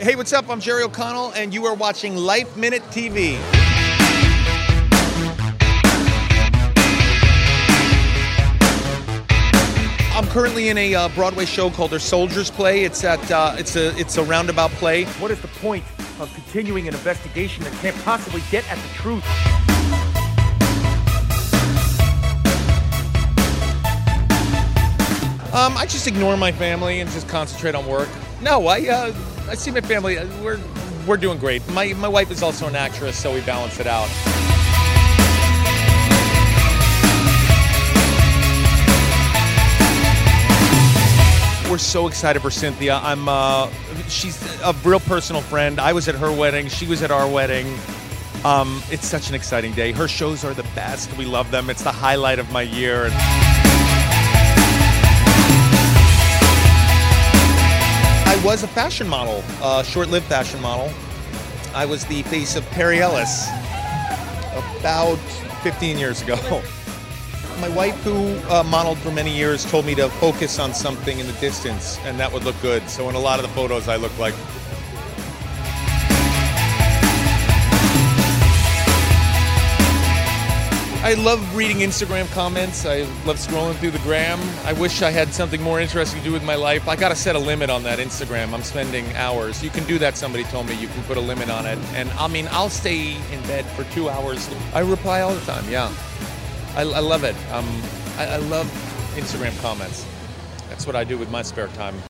Hey, what's up? I'm Jerry O'Connell, and you are watching Life Minute TV. I'm currently in a Broadway show called Their Soldiers Play. It's a roundabout play. What is the point of continuing an investigation that can't possibly get at the truth? I just ignore my family and just concentrate on work. No, I see my family. We're doing great. My wife is also an actress, so we balance it out. We're so excited for Cynthia. She's a real personal friend. I was at her wedding. She was at our wedding. It's such an exciting day. Her shows are the best. We love them. It's the highlight of my year. I was a fashion model, short-lived fashion model. I was the face of Perry Ellis about 15 years ago. My wife, who modeled for many years, told me to focus on something in the distance, and that would look good. So in a lot of the photos, I look like... I love reading Instagram comments. I love scrolling through the gram. I wish I had something more interesting to do with my life. I gotta set a limit on that Instagram. I'm spending hours. You can do that, somebody told me. You can put a limit on it. And I mean, I'll stay in bed for 2 hours. I reply all the time, yeah. I love it. I love Instagram comments. That's what I do with my spare time.